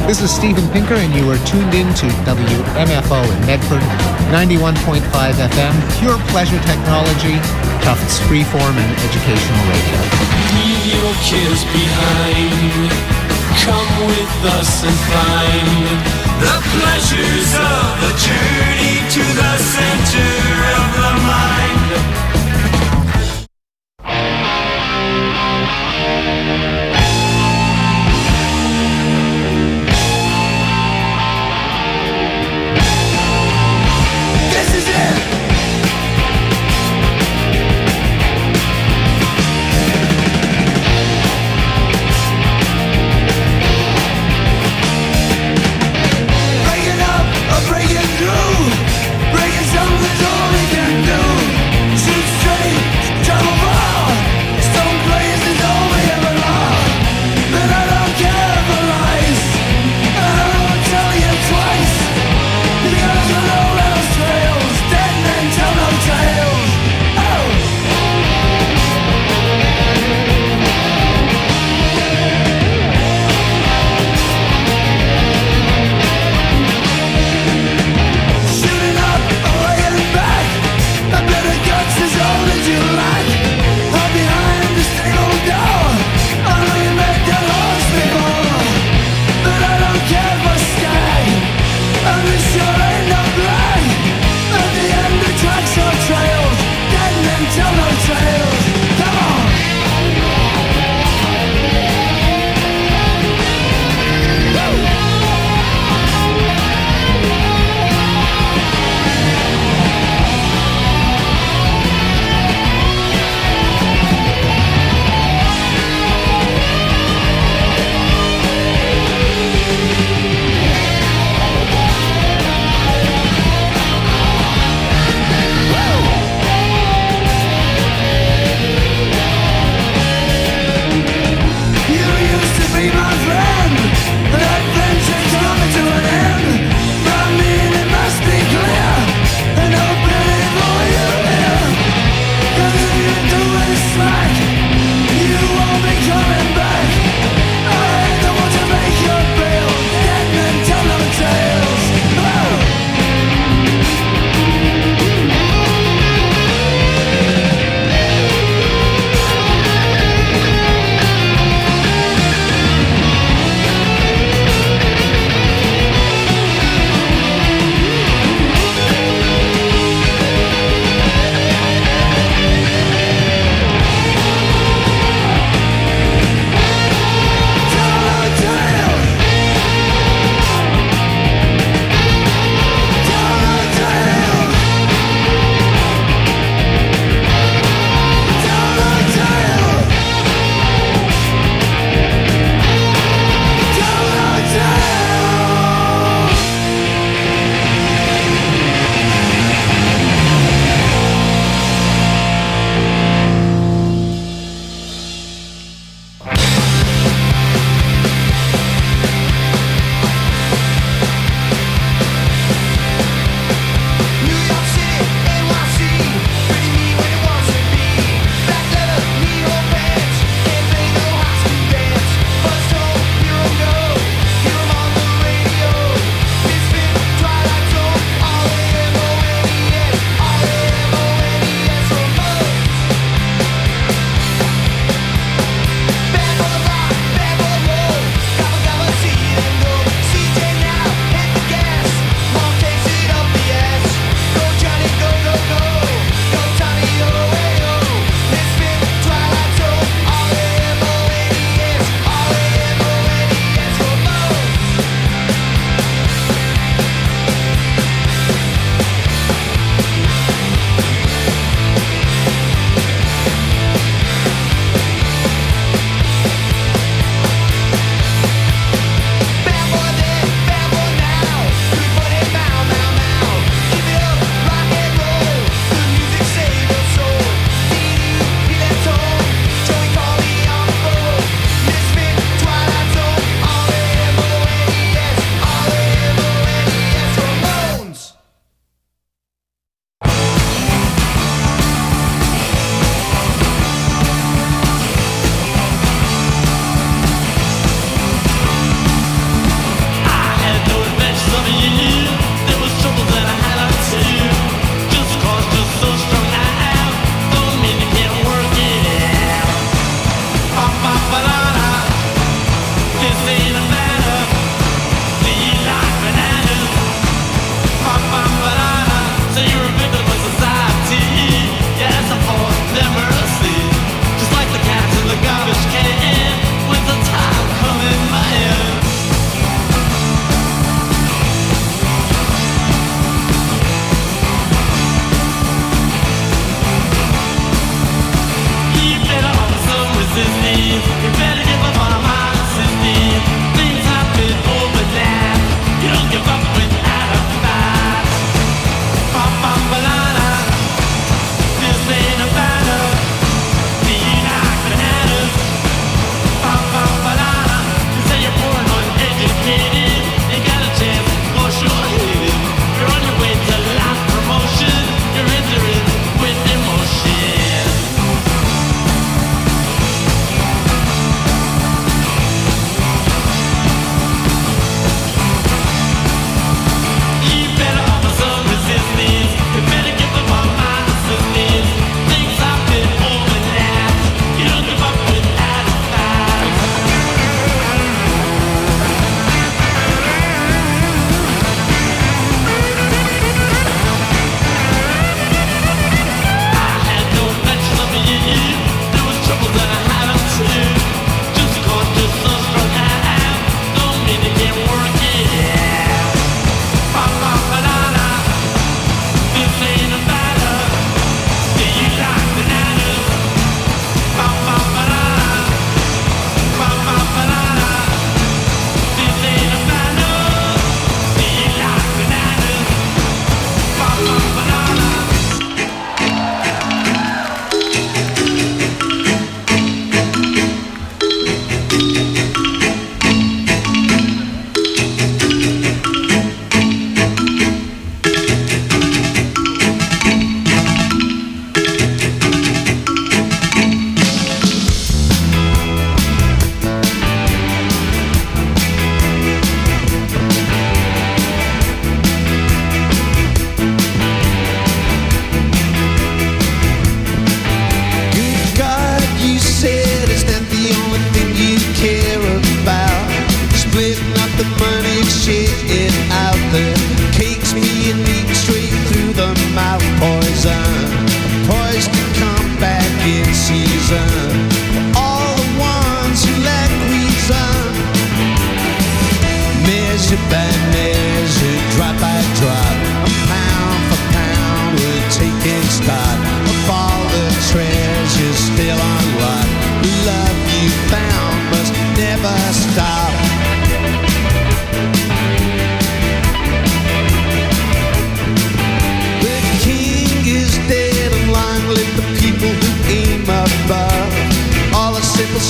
This is Stephen Pinker, and you are tuned in to WMFO in Medford, 91.5 FM, pure pleasure technology, Tufts freeform and educational radio. Leave your cares behind. Come with us and find the pleasures of the journey to the center of the mind. Breaking something's all we can do.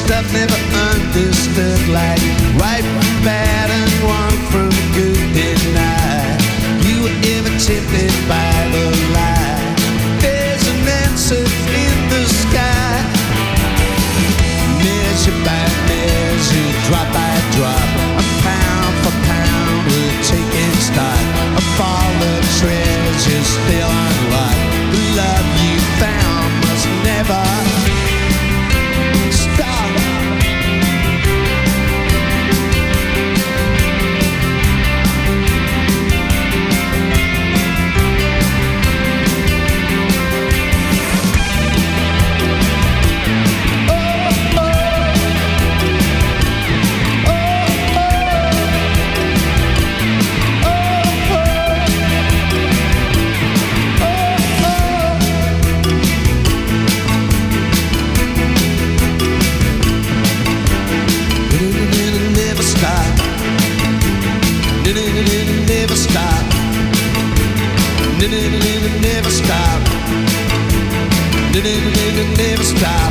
stuff never understood, like right from bad and wrong from good denied. You were ever tempted by the lie. There's an answer in the sky. Measure by measure, drop by drop, a pound for pound, we're taking stock of all the treasures still unlocked. The love you found must never stop. Never stop. Never stop. Never stop.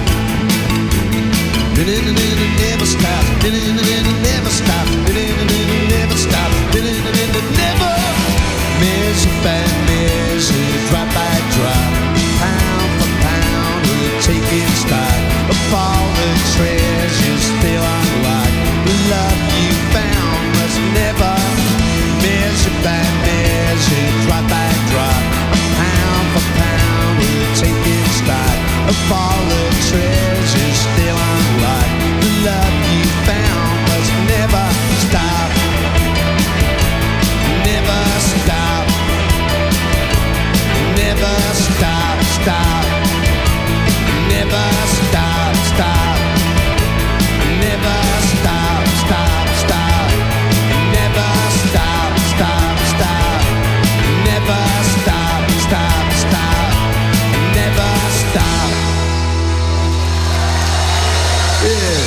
Never stop. Never stop. Never stop. Never. Measure by measure, drop by drop, pound for pound, we're taking stock of all the treasures still unlocked. The love you found must never. Measure by measure, drop by drop, pound for pound, we're taking stock of all the treasures still unlocked. The love you found must never stop. Never stop. Never stop, stop. Never stop, stop. Never stop, stop, stop. Never stop, stop, stop. Never stop, stop, stop. Never stop. Yeah.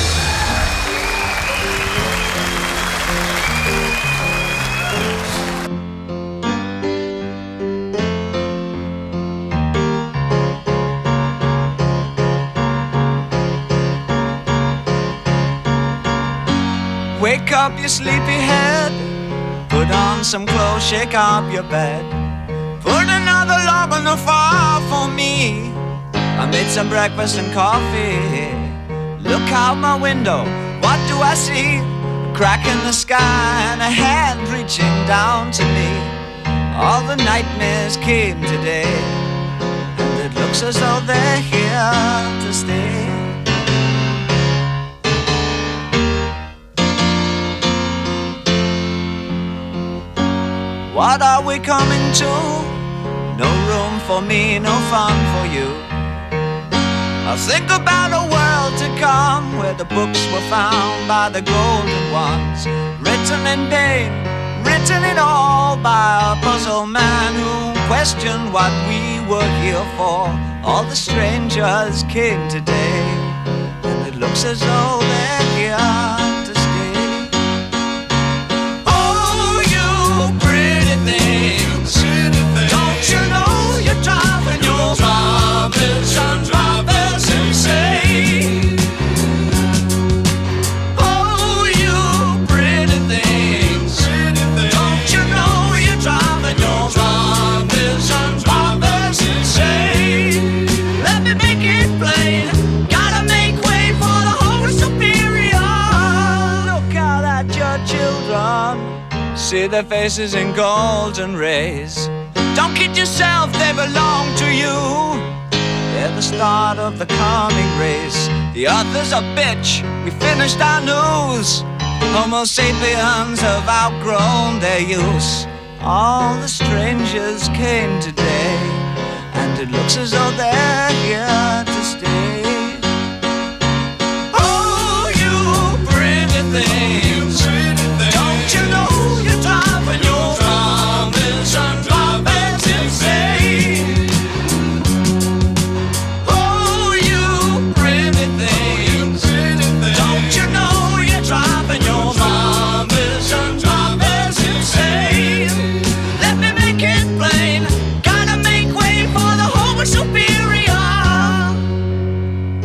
Wake up, you sleepy head. Put on some clothes, shake up your bed. Put another log on the fire for me. I made some breakfast and coffee. Look out my window, what do I see? A crack in the sky and a hand reaching down to me. All the nightmares came today, and it looks as though they're here to stay. What are we coming to? No room for me, no fun for you. I think about a world to come, where the books were found by the golden ones, written in pain, written it all by a puzzle man who questioned what we were here for. All the strangers came today, and it looks as though they're here to stay. Oh, you pretty things, don't you know you're driving your drivers and drivers insane? Oh, you pretty things, don't you know you're driving your drivers and drivers insane? Let me make it plain, gotta make way for the Holy Superior. Look out at your children, see their faces in golden rays. Don't kid yourself, they belong to you. They're the start of the coming race. The author's a bitch, we finished our news. Homo sapiens have outgrown their use. All the strangers came today, and it looks as though they're here to stay. Oh, you pretty things, don't you know you're driving your drivers and drivers insane? Oh, you pretty things, don't you know you're driving your drivers and drivers insane? Let me make it plain, gotta make way for the Homo Superior.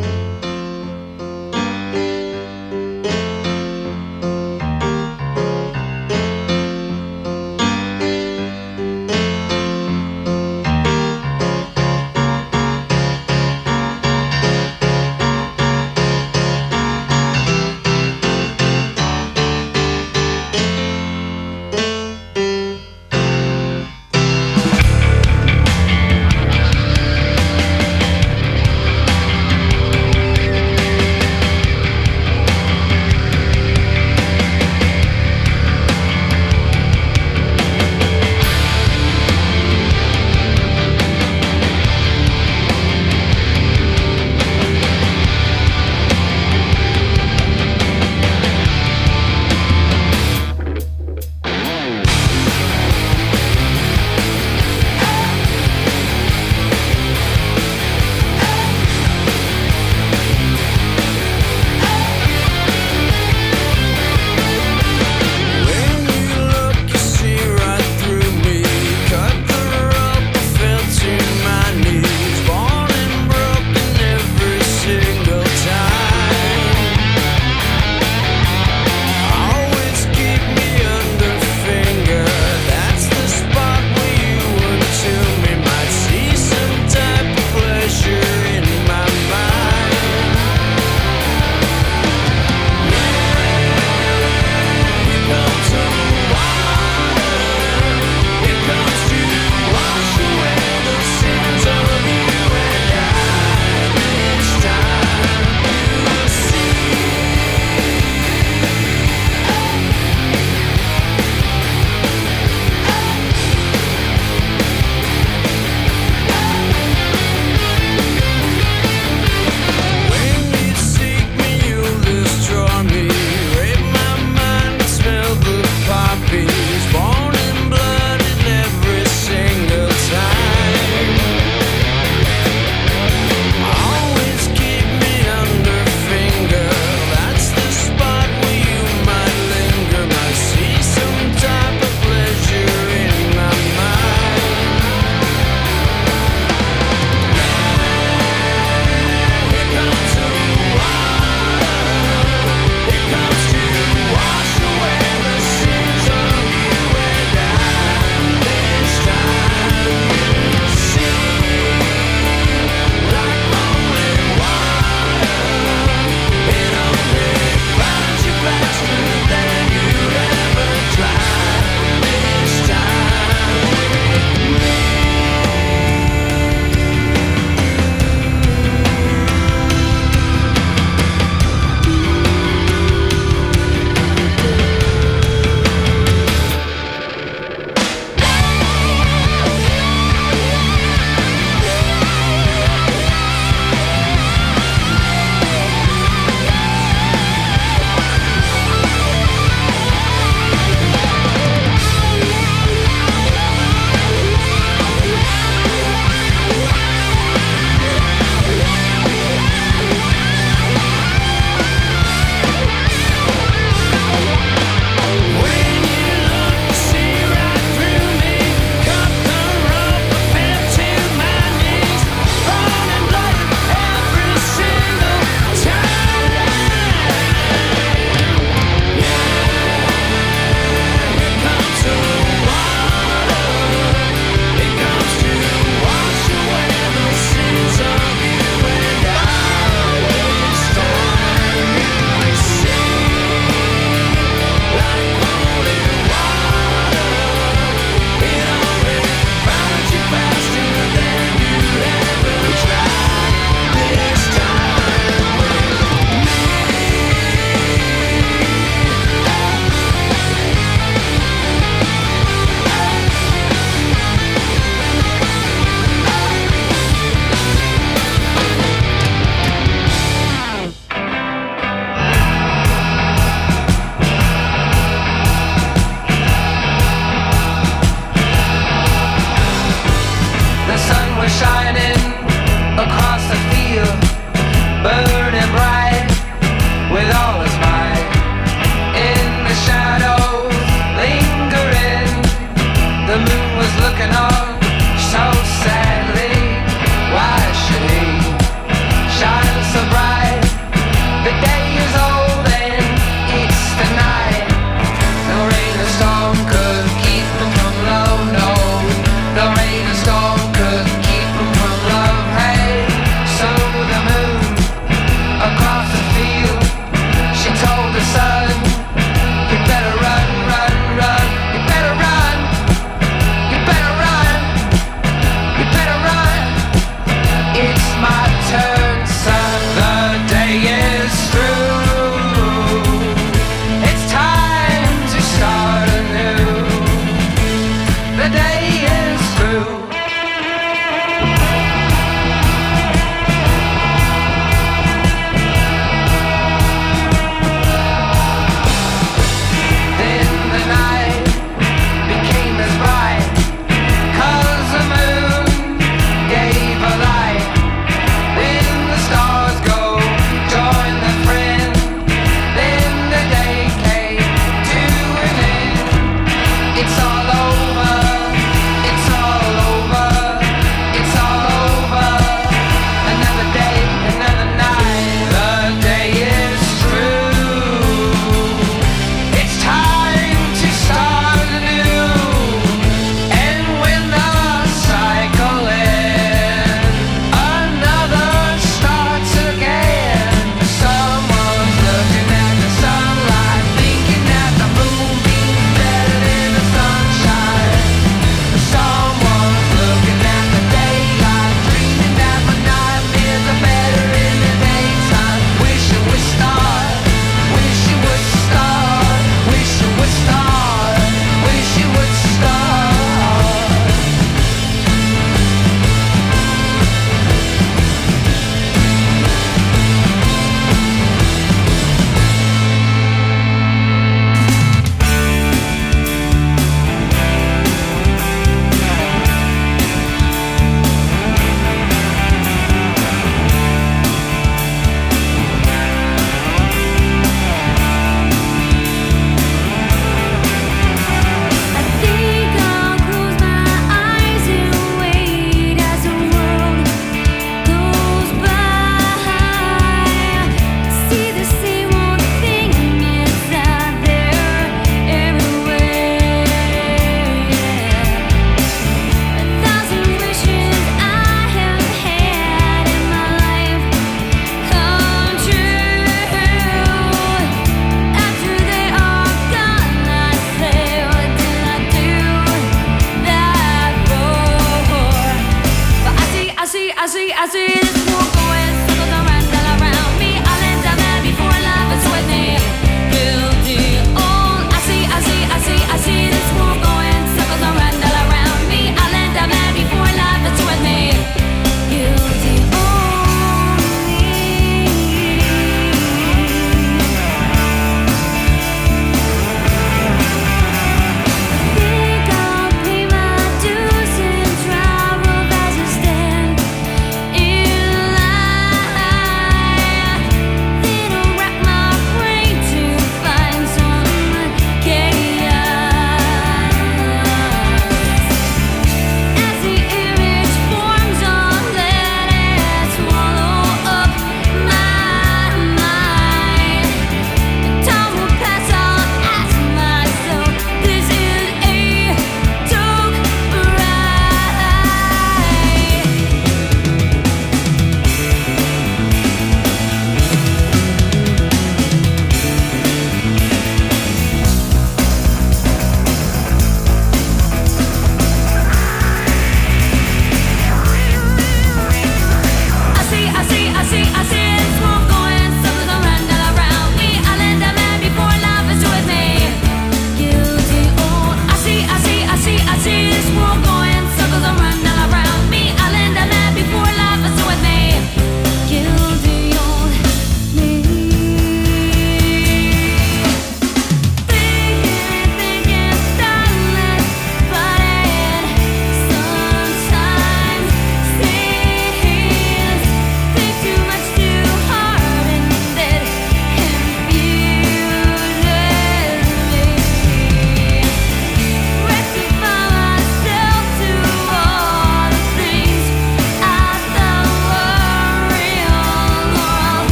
burning bright with all his might. In the shadows, lingering, the moon was looking on so sadly. Why should he shine so bright? The day is old and it's the night. No rain or storm could keep him from love, no. No rain or storm could keep him from love. Hey, so the moon across the field, she told the sun, you better run, run, run. You better run, you better run.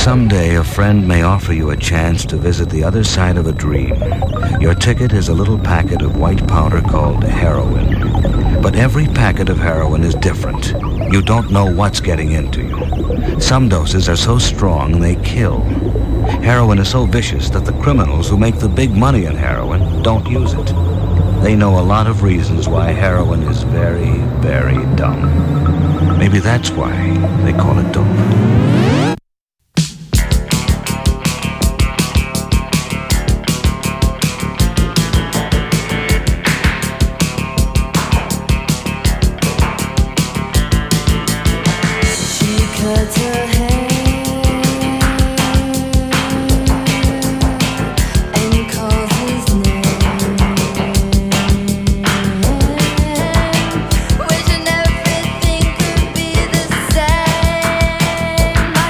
Someday, a friend may offer you a chance to visit the other side of a dream. Your ticket is a little packet of white powder called heroin. But every packet of heroin is different. You don't know what's getting into you. Some doses are so strong they kill. Heroin is so vicious that the criminals who make the big money in heroin don't use it. They know a lot of reasons why heroin is very, very dumb. Maybe that's why they call it dope. Wishing everything could be the same.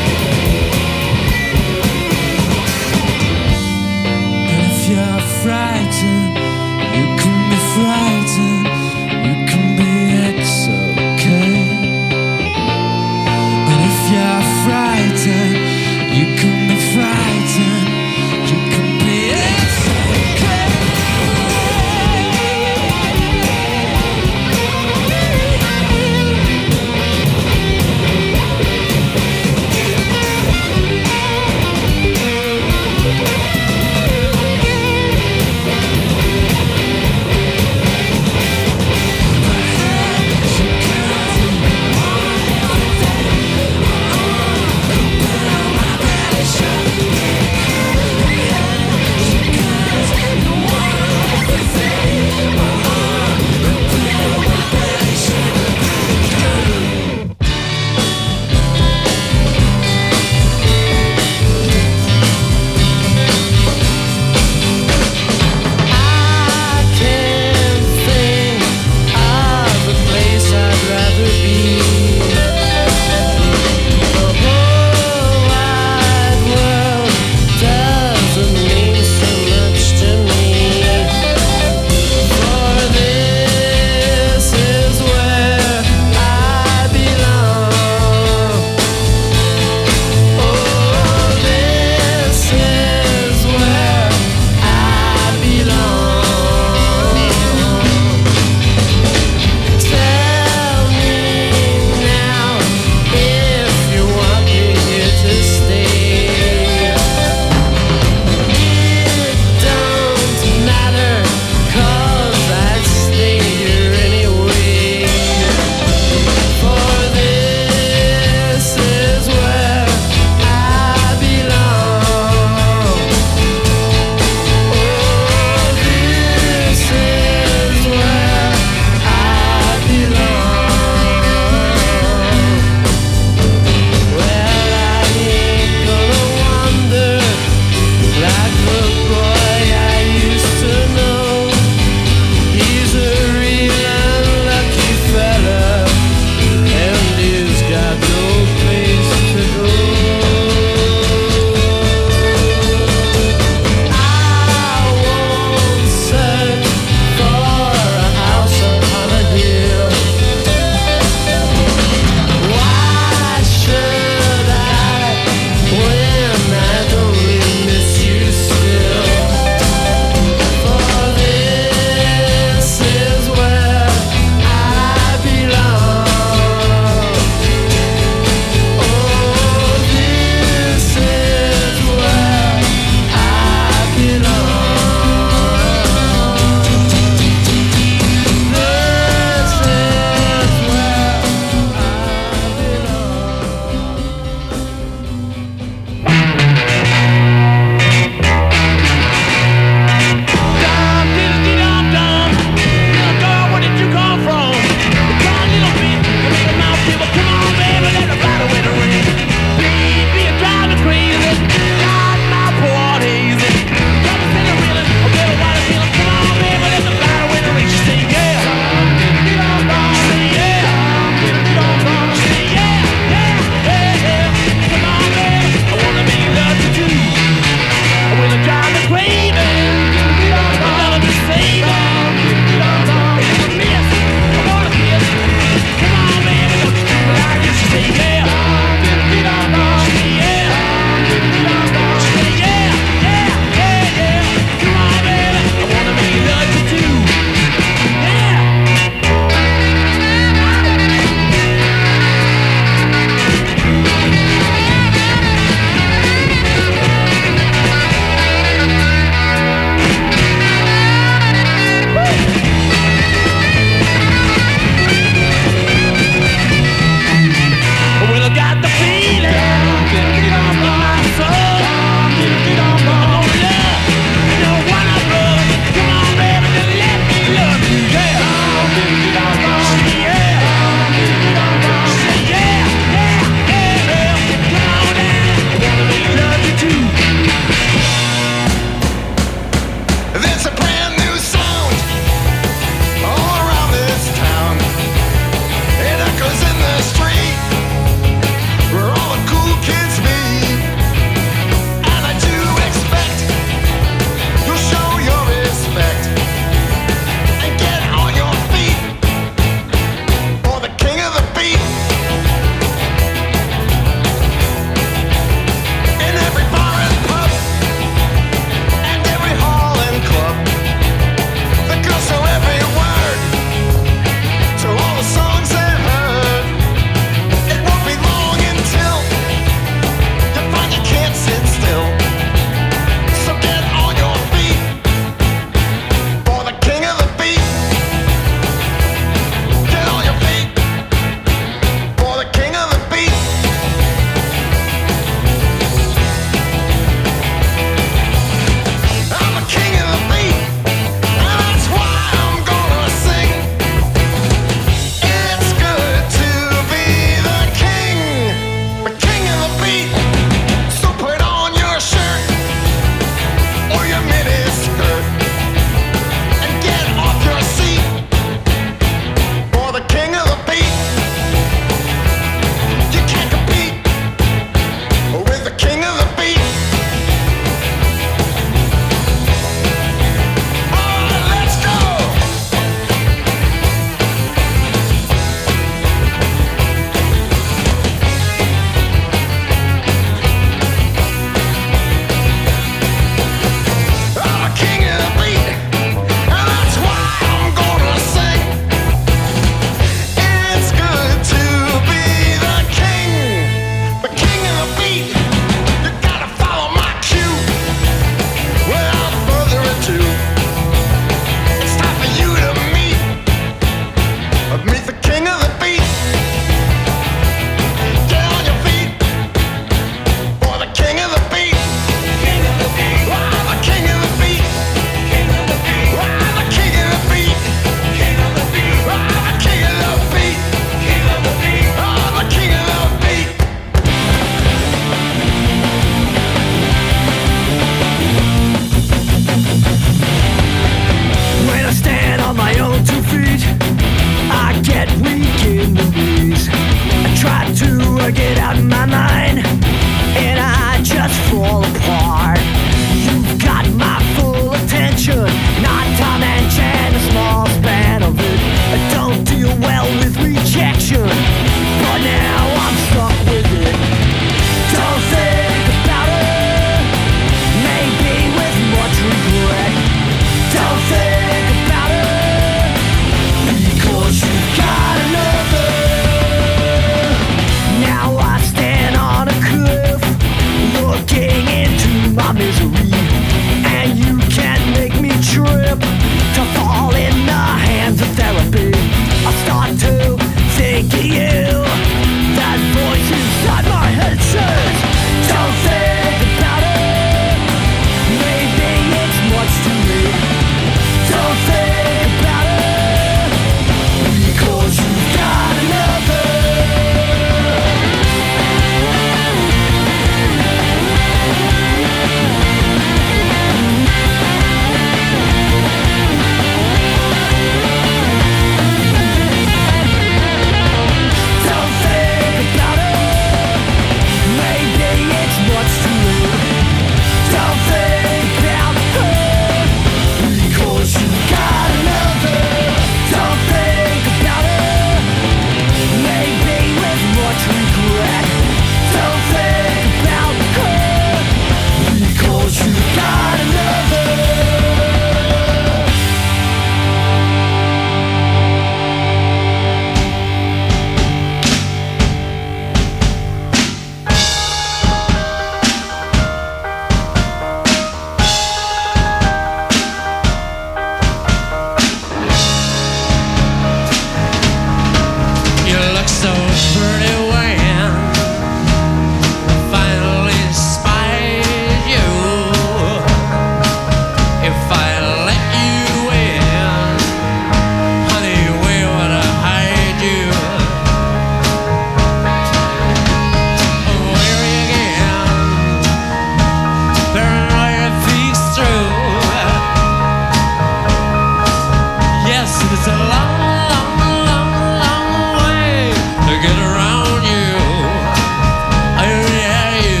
it's a long, long, long, long way to get around you. Oh yeah, you.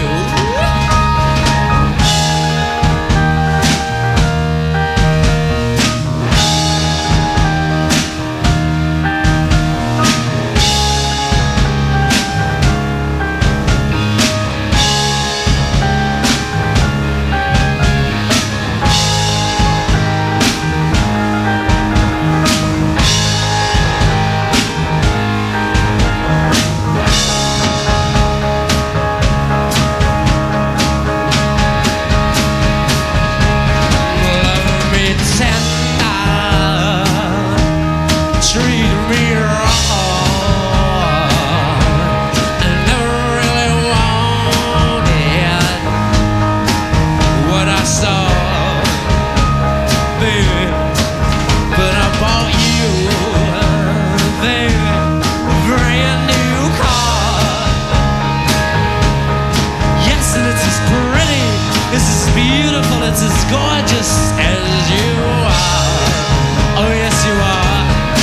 It's as gorgeous as you are. Oh yes you are.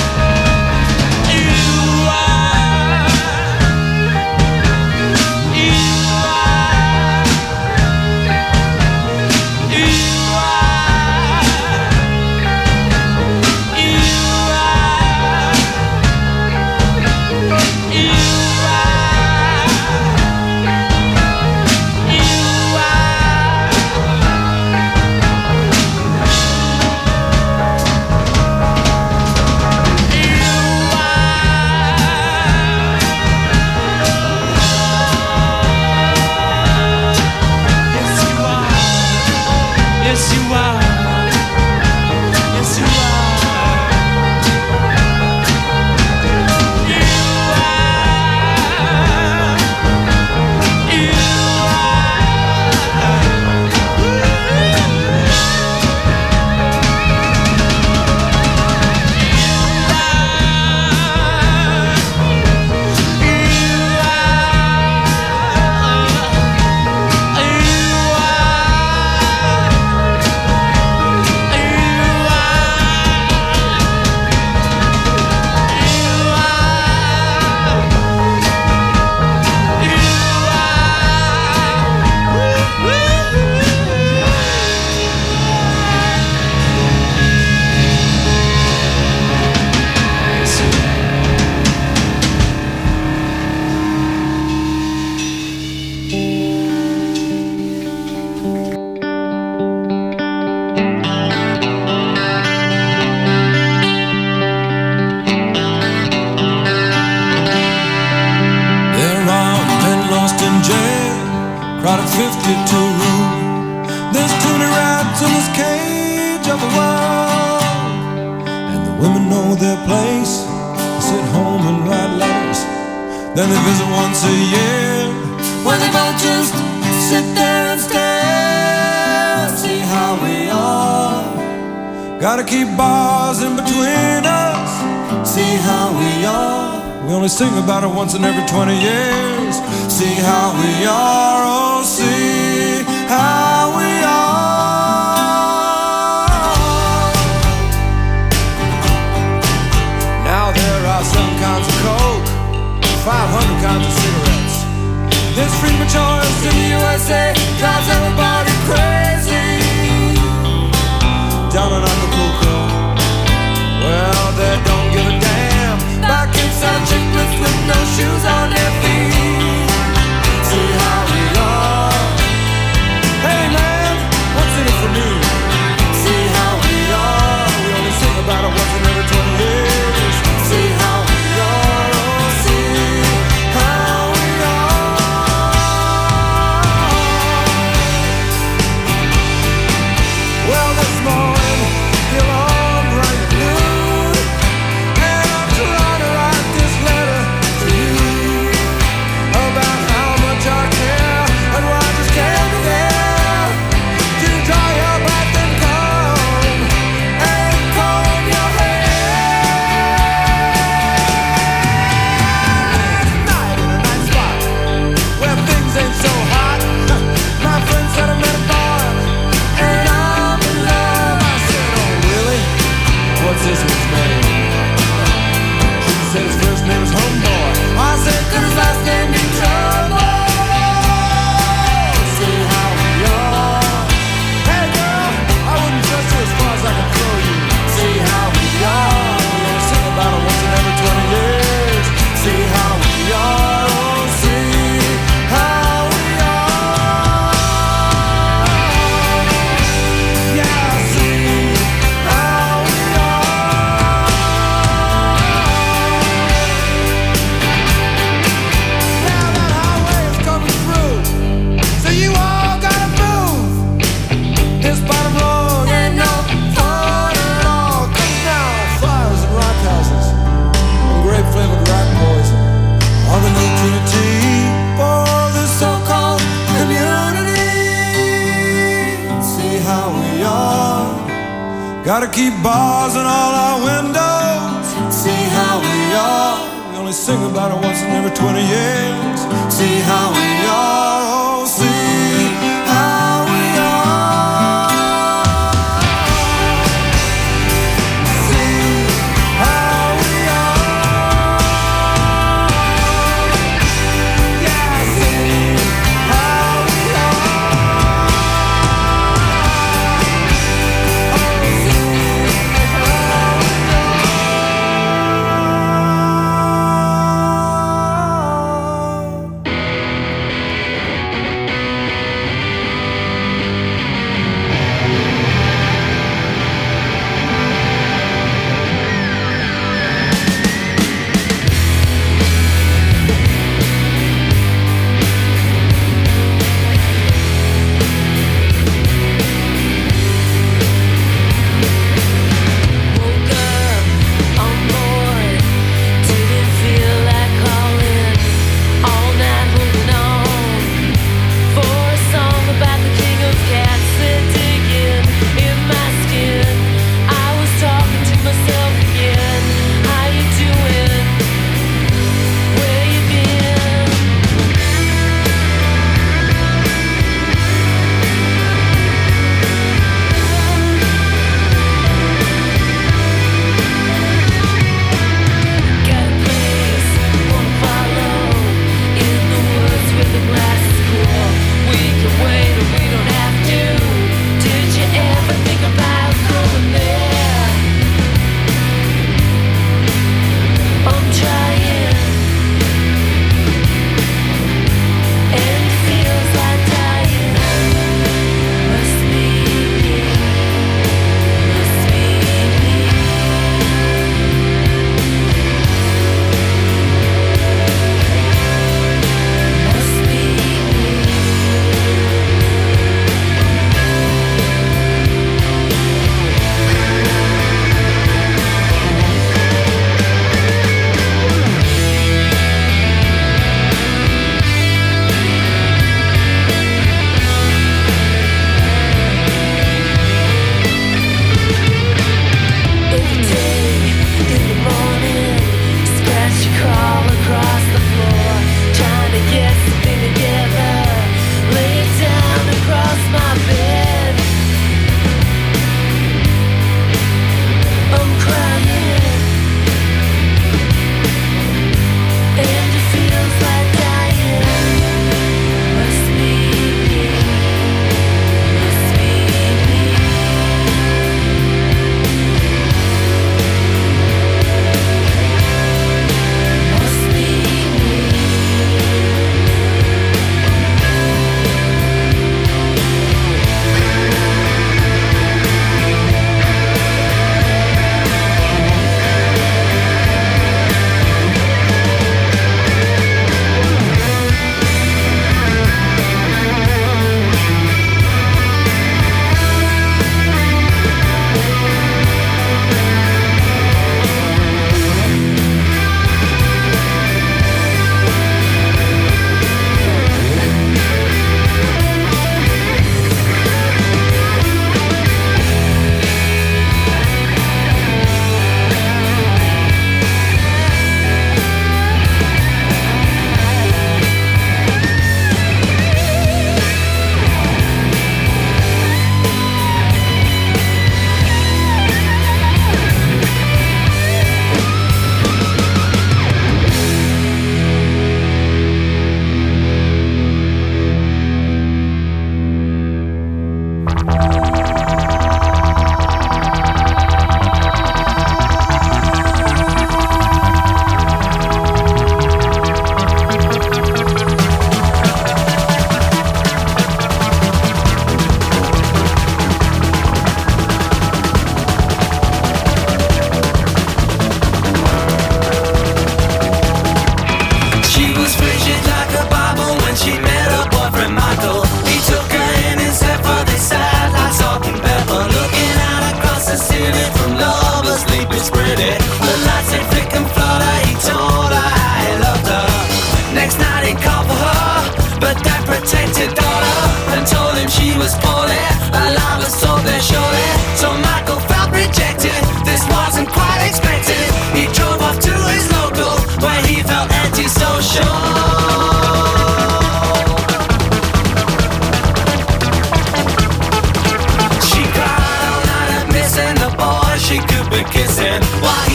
You are. You are. You are. You are. You yes you are. Yes you are. Crowded 52 room. There's too many rats in this cage of the world, and the women know their place. They sit home and write letters, then they visit once a year, when they both just sit there and stare and see how we are. Gotta keep bars in between us, see how we are. We only sing about it once in every 20 years. See how we are, oh, see how we are. Now there are 7 kinds of coke, 500 kinds of cigarettes. This freedom of choice in the USA drives everybody crazy. Down in Acapulco, well, they don't give a damn. Back inside chicklets with no shoes on their feet. See how we are. Hey man, what's in it for me? See how we are. We only sing about it once in every 20 years. See how we are. Oh, see how we are. Well, this morning, the alarm rang at noon, and I'm trying to write this letter to you about how much I care and why I just can't be there to dry your breath and comb your hair. Last night in a nice spot where things ain't so hot, my friend said I met a bar and I'm in love. I said, oh really? What's this one's name? Gotta keep bars in all our windows. See how we are. We only sing about it once in every 20 years. See how we are. Oh, see how we are. See how we are. Yeah, see how we are.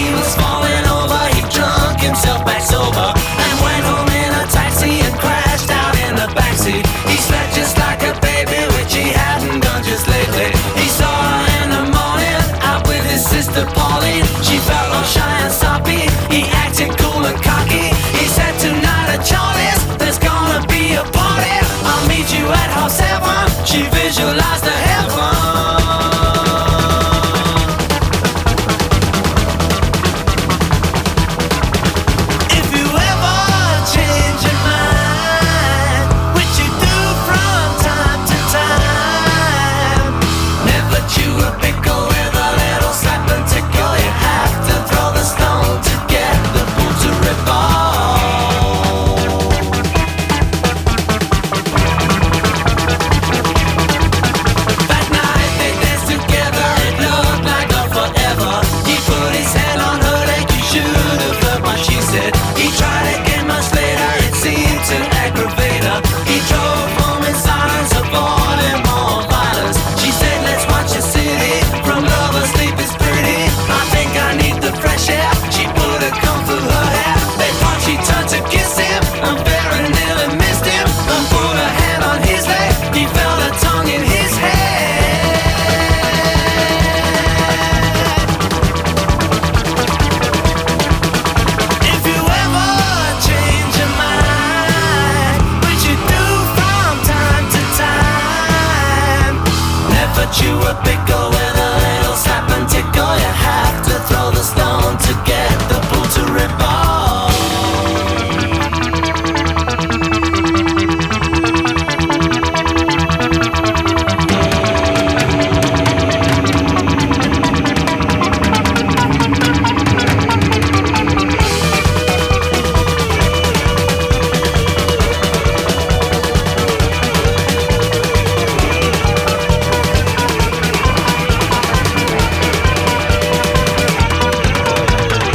he was falling over, he drunk himself back sober and went home in a taxi and crashed out in the backseat. He slept just like a baby, which he hadn't done just lately. He saw her in the morning out with his sister Pauline. She felt all shy and soppy. He acted